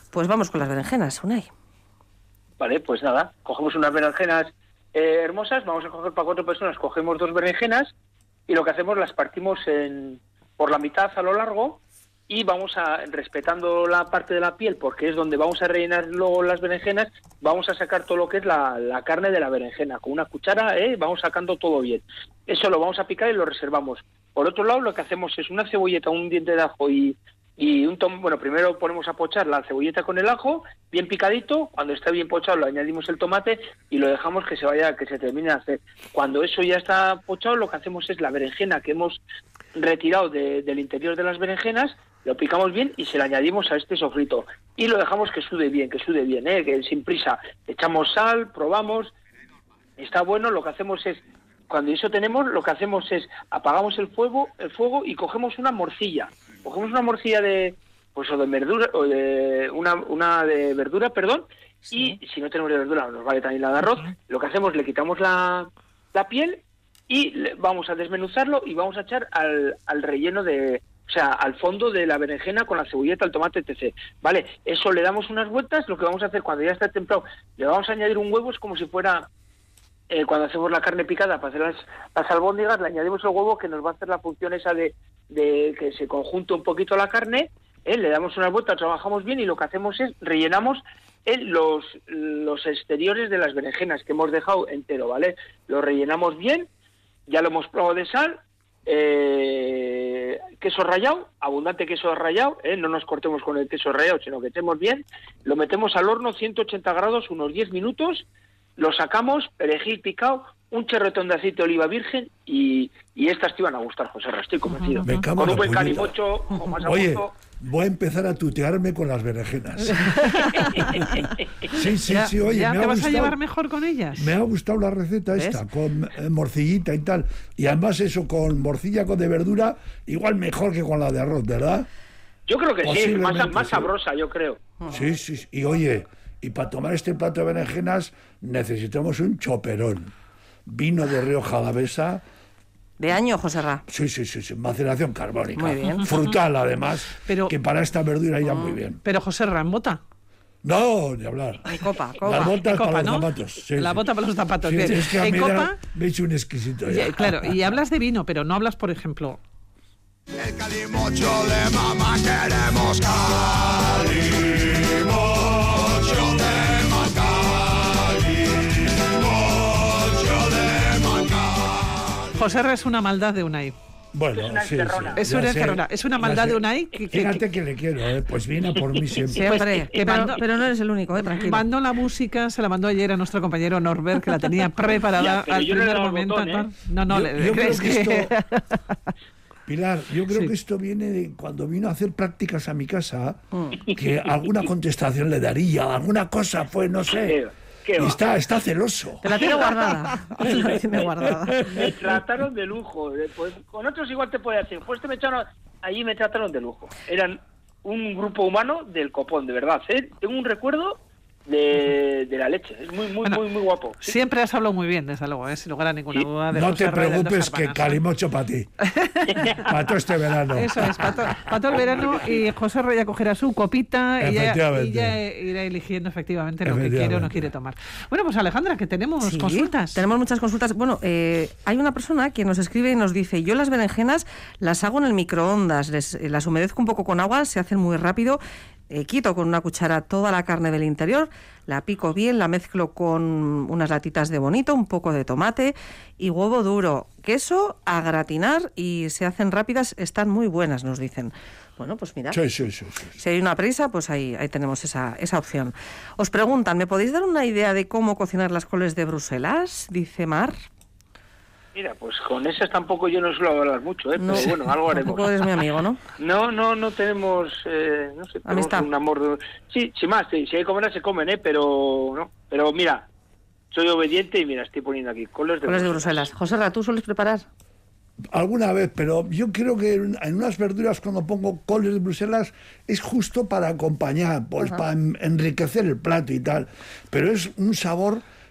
Pues vamos con las berenjenas, Unai. Vale, pues nada, cogemos unas berenjenas hermosas, vamos a coger para 4 personas, cogemos 2 berenjenas y lo que hacemos las partimos por la mitad a lo largo y vamos respetando la parte de la piel, porque es donde vamos a rellenar luego las berenjenas, vamos a sacar todo lo que es la carne de la berenjena. Con una cuchara vamos sacando todo bien. Eso lo vamos a picar y lo reservamos. Por otro lado, lo que hacemos es una cebolleta, un diente de ajo y un tomate. Bueno, primero ponemos a pochar la cebolleta con el ajo, bien picadito. Cuando está bien pochado, lo añadimos el tomate y lo dejamos que se termine de hacer. Cuando eso ya está pochado, lo que hacemos es la berenjena que hemos retirado del interior de las berenjenas, lo picamos bien y se lo añadimos a este sofrito. Y lo dejamos que sude bien, que sin prisa. Echamos sal, probamos, está bueno. Lo que hacemos es, cuando eso tenemos, lo que hacemos es apagamos el fuego y cogemos una morcilla. Cogemos una morcilla de verdura, o de una de verdura, perdón, sí. Y si no tenemos de verdura, nos vale también la de arroz. Lo que hacemos, le quitamos la piel y vamos a desmenuzarlo y vamos a echar al relleno al fondo de la berenjena con la cebolleta, el tomate, etc. Vale, eso le damos unas vueltas. Lo que vamos a hacer cuando ya está templado, le vamos a añadir un huevo, es como si fuera cuando hacemos la carne picada para hacer las albóndigas, le añadimos el huevo que nos va a hacer la función esa de que se conjunte un poquito la carne, le damos unas vueltas, trabajamos bien y lo que hacemos es rellenamos los exteriores de las berenjenas que hemos dejado entero, ¿vale? Lo rellenamos bien, ya lo hemos probado de sal, queso rallado, abundante queso rallado, no nos cortemos con el queso rallado, sino que echemos bien, lo metemos al horno 180 grados unos 10 minutos, lo sacamos, perejil picado, un chorretón de aceite de oliva virgen y estas te iban a gustar, José Ra, estoy convencido. Con un buen calimocho o más a Oye, gusto. voy a empezar a tutearme con las berenjenas. Sí, oye, ¿Ya me te ha vas gustado, a llevar mejor con ellas? Me ha gustado la receta esta, con morcillita y tal. Y además eso, con morcilla de verdura, igual mejor que con la de arroz, ¿verdad? Yo creo que sí, más sí. sabrosa, yo creo. Sí, y oye, y para tomar este plato de berenjenas necesitamos un choperón. Vino de Rioja Alavesa. ¿De año, José Ra? Sí, maceración carbónica. Muy bien. Frutal, además, que para esta verdura irá muy bien. Pero José Ra, ¿en bota? No, ni hablar. En copa. Las botas copa, para los ¿no? zapatos. Sí, la bota para los zapatos. Sí, bien. es que a ¿En mí copa? me he hecho un exquisito ya. Claro, y hablas de vino, pero no hablas, por ejemplo... El calimocho de mamá queremos calimocho de Mancali. José Ra es una maldad de Unai. Bueno, es una encerrona. Es una encerrona. Es una maldad de Unai. Fíjate que le quiero, pues viene a por mí siempre. Siempre. Pero no eres el único, tranquilo. Mandó la música, se la mandó ayer a nuestro compañero Norbert, que la tenía preparada al primer momento. Yo creo que esto... Pilar, yo creo que esto viene de cuando vino a hacer prácticas a mi casa, que alguna contestación le daría, alguna cosa fue, no sé. Está celoso. Te la tiene guardada. Me trataron de lujo. Pues, con otros igual te puede decir, pues allí me trataron de lujo. Eran un grupo humano del copón, de verdad. Tengo un recuerdo de la leche. Es muy guapo. ¿Sí? Siempre has hablado muy bien, desde luego, sin lugar a ninguna duda. De no José te Ra preocupes, que calimocho para ti. Para todo este verano. Eso es, para todo el verano. Y José Ra ya cogerá su copita y ya irá eligiendo efectivamente lo que quiere o no quiere tomar. Bueno, pues Alejandra, que tenemos consultas. Tenemos muchas consultas. Bueno, hay una persona que nos escribe y nos dice: yo las berenjenas las hago en el microondas, las humedezco un poco con agua, se hacen muy rápido. Quito con una cuchara toda la carne del interior, la pico bien, la mezclo con unas latitas de bonito, un poco de tomate y huevo duro, queso a gratinar y se hacen rápidas, están muy buenas, nos dicen. Bueno, pues mira, sí. Si hay una prisa, pues ahí tenemos esa opción. Os preguntan, ¿me podéis dar una idea de cómo cocinar las coles de Bruselas? Dice Mar. Mira, pues con esas tampoco yo no suelo hablar mucho, pero bueno, algo haremos. Tampoco eres mi amigo, ¿no? No tenemos, no sé, tenemos un amor... Sí, sin más, si hay que comer, se comen, pero mira, soy obediente y mira, estoy poniendo aquí coles de Bruselas. José Ra, ¿tú sueles preparar? Alguna vez, pero yo creo que en unas verduras cuando pongo coles de Bruselas es justo para acompañar, pues para enriquecer el plato y tal, pero es un sabor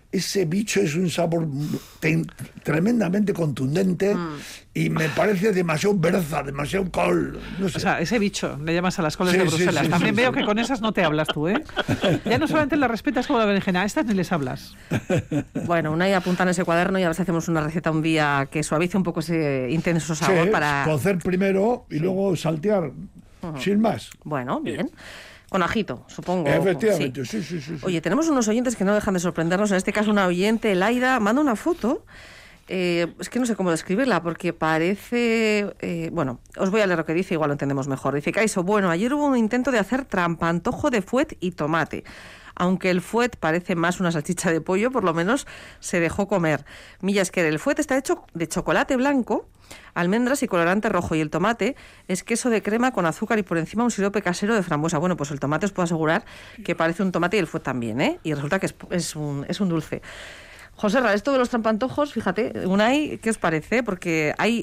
ese bicho es un sabor tremendamente contundente y me parece demasiado berza, demasiado col. No sé. O sea, ese bicho, le llamas a las coles de Bruselas. También veo que con esas no te hablas tú, ¿eh? Ya no solamente las respetas como la berenjena, a estas ni les hablas. Bueno, Unai apunta en ese cuaderno y a ver si hacemos una receta un día que suavice un poco ese intenso sabor para... cocer primero y luego saltear, sin más. Bueno, bien. Con ajito, supongo. Efectivamente, sí. Oye, tenemos unos oyentes que no dejan de sorprendernos. En este caso, una oyente, Laida, manda una foto. Es que no sé cómo describirla, porque parece... bueno, os voy a leer lo que dice, igual lo entendemos mejor. Dice, Caiso, bueno, ayer hubo un intento de hacer trampantojo de fuet y tomate. Aunque el fuet parece más una salchicha de pollo, por lo menos se dejó comer. Millasquer, el fuet está hecho de chocolate blanco, almendras y colorante rojo, y el tomate es queso de crema con azúcar y por encima un sirope casero de frambuesa. Bueno, pues el tomate os puedo asegurar que parece un tomate y el fuet también, ¿eh? Y resulta que es un dulce. José Ra, esto de los trampantojos, fíjate, Unai, ¿qué os parece? Porque hay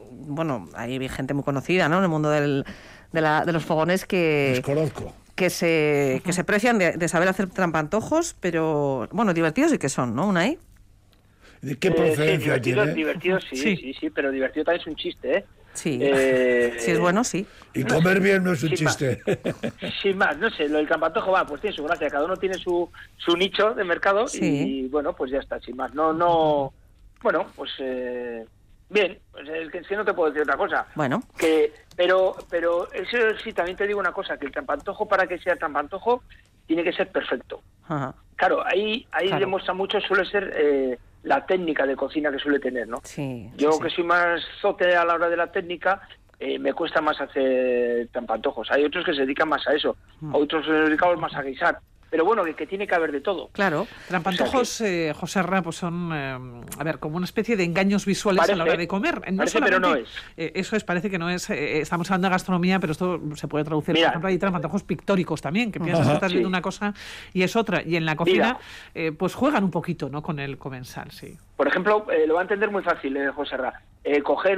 gente muy conocida, ¿no?, en el mundo de los fogones que... Desconozco. Que se precian de saber hacer trampantojos, pero, bueno, divertidos sí que son, ¿no, Unai? ¿De qué procedencia tiene? Divertidos, sí, pero divertido también es un chiste, ¿eh? Sí, si es bueno, sí. Y comer bien no es un chiste. Sin más, no sé, lo del trampantojo pues tiene su gracia, cada uno tiene su nicho de mercado y bueno, pues ya está, sin más. No, bueno, pues bien, pues es que no te puedo decir otra cosa. Bueno. Pero eso sí, también te digo una cosa, que el trampantojo, para que sea trampantojo, tiene que ser perfecto. Ajá. Claro, ahí demuestra mucho, suele ser la técnica de cocina que suele tener, ¿no? Sí. Yo que soy más zote a la hora de la técnica, me cuesta más hacer trampantojos. Hay otros que se dedican más a eso, otros se dedican más a guisar. Pero bueno, que tiene que haber de todo. Claro. Trampantojos, José Ra, pues son, como una especie de engaños visuales a la hora de comer. Parece, pero no es. Eso es, parece que no es. Estamos hablando de gastronomía, pero esto se puede traducir. Por ejemplo, hay trampantojos pictóricos también, que piensas que estás viendo una cosa y es otra. Y en la cocina, pues juegan un poquito, ¿no?, con el comensal, sí. Por ejemplo, lo va a entender muy fácil, José Ra. Coger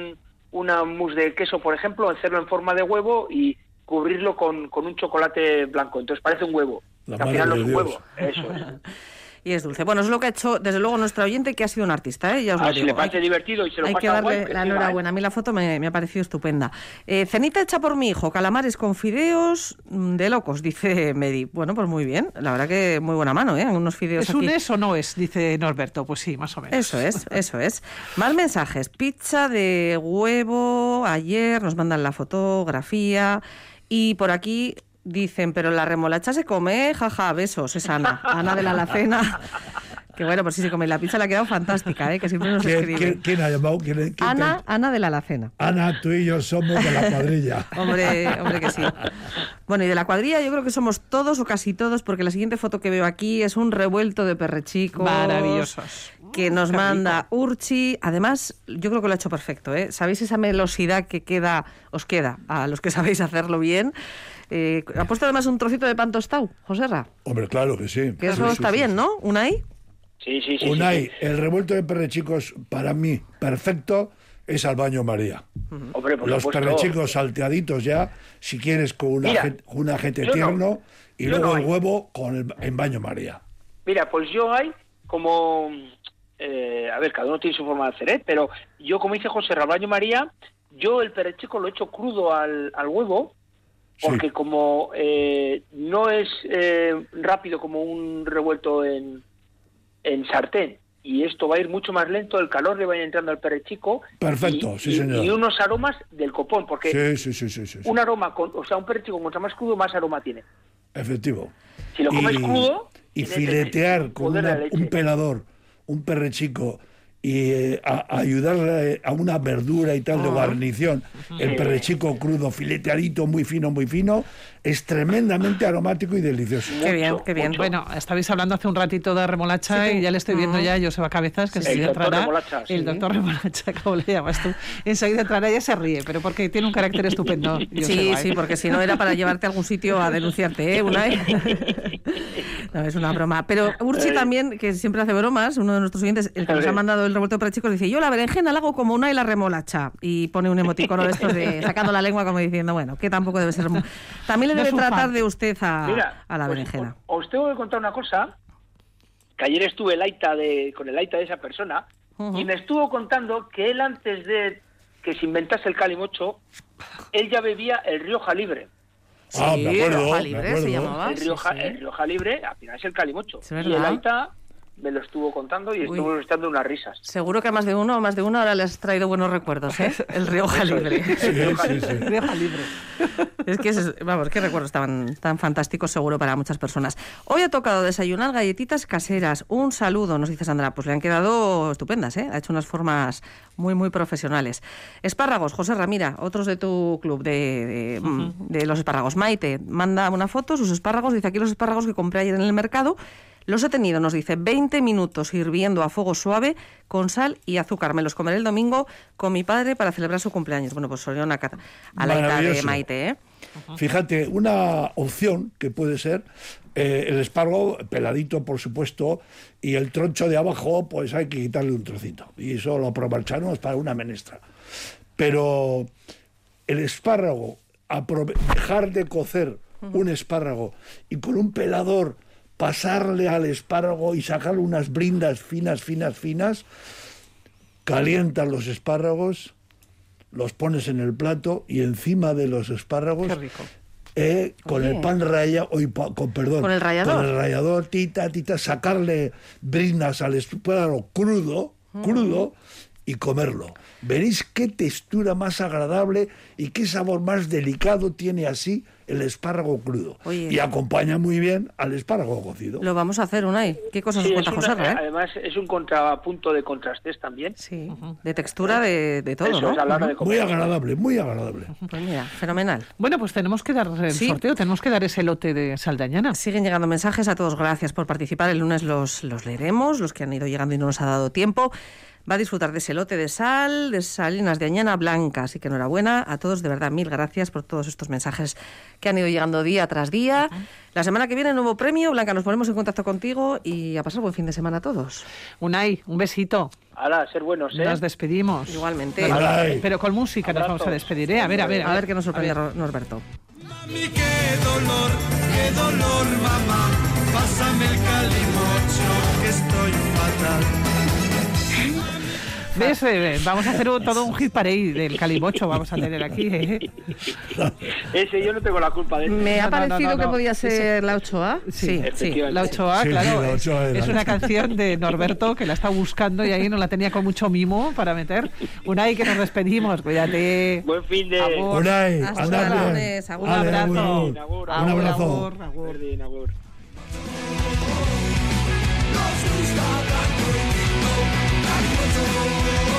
una mousse de queso, por ejemplo, hacerlo en forma de huevo y cubrirlo con un chocolate blanco. Entonces parece un huevo. Al final no es un huevo. Eso es. Y es dulce. Bueno, es lo que ha hecho, desde luego, nuestro oyente, que ha sido un artista, ¿eh? Ya os lo digo. Si le parece divertido y se lo pasa hay que darle guay, la enhorabuena. A mí la foto me ha parecido estupenda. Cenita hecha por mi hijo, calamares con fideos de locos, dice Medi. Bueno, pues muy bien. La verdad que muy buena mano, ¿eh? Unos fideos ¿Es aquí. un es o no es? Dice Norberto. Pues sí, más o menos. Eso es. Más mensajes. Pizza de huevo, ayer nos mandan la fotografía. Y por aquí dicen, pero la remolacha se come, jaja, besos, es Ana de la Alacena. Que bueno, pues sí se come. La pizza le ha quedado fantástica, que siempre nos escribe. ¿Quién ha llamado? Ana de la Alacena. Ana, tú y yo somos de la cuadrilla. hombre que sí. Bueno, y de la cuadrilla yo creo que somos todos o casi todos, porque la siguiente foto que veo aquí es un revuelto de perrechicos. Maravillosos. Que nos manda Urchi. Además, yo creo que lo ha hecho perfecto, ¿eh? ¿Sabéis esa melosidad que os queda a los que sabéis hacerlo bien? ¿Ha puesto además un trocito de pan tostado, José Ra? Hombre, claro que sí. Que eso está bien, ¿no? ¿Unai? Sí. Unai, el revuelto de perrechicos, para mí, perfecto, es al baño María. Hombre, por los supuesto. perrechicos salteaditos ya, si quieres con un ajete tierno, y luego el huevo en baño María. Mira, pues yo hay como... a ver, cada uno tiene su forma de hacer, pero yo, como dice José Ra, baño María, yo el perrechico lo echo crudo al huevo, porque como no es rápido como un revuelto en sartén, y esto va a ir mucho más lento, el calor le va a ir entrando al perrechico. Perfecto, sí señor. Y unos aromas del copón, porque sí. un aroma, un perrechico contra más crudo, más aroma tiene. Efectivo. Si lo comes crudo... Y filetear con un pelador, un perrechico, y ayudarle a una verdura y tal de guarnición, el perrechico crudo, fileteadito, muy fino, es tremendamente aromático y delicioso. Qué bien. Mucho. Bueno, estabais hablando hace un ratito de remolacha y ya le estoy viendo ya a Joseba Cabezas, que enseguida entrará. El doctor remolacha, ¿cómo le llamas tú? Enseguida entrará, ella se ríe, pero porque tiene un carácter estupendo. Joseba, sí, porque si no era para llevarte a algún sitio a denunciarte, Unai. No, es una broma. Pero Urchi también, que siempre hace bromas, uno de nuestros oyentes, el que nos ha mandado el revuelto para chicos, dice, yo la berenjena la hago como Unai la remolacha. Y pone un emoticono de estos de sacando la lengua como diciendo, bueno, que tampoco debe ser... También le debe tratar de usted a la berenjena. Os tengo que contar una cosa, que ayer estuve con el aita de esa persona, y me estuvo contando que él, antes de que se inventase el calimocho, él ya bebía el Rioja Libre. Sí, Rioja Libre se llamaba. El Rioja Libre, al final es el calimocho. Y el aita me lo estuvo contando y estuvo echando unas risas. Seguro que a más de uno ahora le has traído buenos recuerdos, ¿eh? El Rioja Libre. Rioja Libre. Es que, qué recuerdos tan fantásticos seguro para muchas personas. Hoy ha tocado desayunar galletitas caseras. Un saludo, nos dice Sandra. Pues le han quedado estupendas, ¿eh? Ha hecho unas formas muy, muy profesionales. Espárragos, José Ramira, otros de tu club, de los espárragos. Maite manda una foto, sus espárragos, dice aquí los espárragos que compré ayer en el mercado. Los he tenido, nos dice, 20 minutos hirviendo a fuego suave con sal y azúcar. Me los comeré el domingo con mi padre para celebrar su cumpleaños. Bueno, pues soy una cata a la edad de Maite, ¿eh? Fíjate, una opción que puede ser el espárrago peladito, por supuesto, y el troncho de abajo, pues hay que quitarle un trocito. Y eso lo aprovechamos para una menestra. Pero el espárrago, dejar de cocer un espárrago y con un pelador pasarle al espárrago y sacarle unas brindas finas, calientas los espárragos, los pones en el plato y encima de los espárragos, qué rico. Con el pan rallado, con el rallador, tita, sacarle brindas al espárrago crudo, y comerlo. Veréis qué textura más agradable y qué sabor más delicado tiene así el espárrago crudo. Oye, y acompaña muy bien al espárrago cocido. Lo vamos a hacer, Unai. ¿Qué cosas os cuenta José Ra? Además es un contrapunto de contrastes también. Sí, de textura de todo, ¿no? Es a la hora de comer. Muy agradable. Pues mira, fenomenal. Bueno, pues tenemos que dar el sorteo, tenemos que dar ese lote de Saldañana. Siguen llegando mensajes a todos, gracias por participar. El lunes los leeremos, los que han ido llegando y no nos ha dado tiempo. Va a disfrutar de ese lote de sal, de salinas de Añana Blanca. Así que enhorabuena a todos, de verdad, mil gracias por todos estos mensajes que han ido llegando día tras día. La semana que viene, nuevo premio. Blanca, nos ponemos en contacto contigo y a pasar buen fin de semana a todos. Unai, un besito. Hala, ser buenos, ¿eh? Nos despedimos. Igualmente. Pero con música Abrazos. nos vamos a despedir, ¿eh? A ver qué nos sorprende Norberto. Mami, qué dolor, mamá. Pásame el calimocho, que estoy fatal. ¿Ves? Vamos a hacer todo un hit parade del calimocho, vamos a tener aquí, ¿eh? Ese yo no tengo la culpa de eso. Me ha parecido que podía ser la 8A. Sí. La 8A, claro. La 8A es una canción de Norberto que la está buscando y ahí nos la tenía con mucho mimo para meter. Unai, que nos despedimos, cuídate. Buen fin de... Unai, hasta el lunes. Un abrazo. Un abrazo. Agur. Nos gusta blanco y negro, blanco.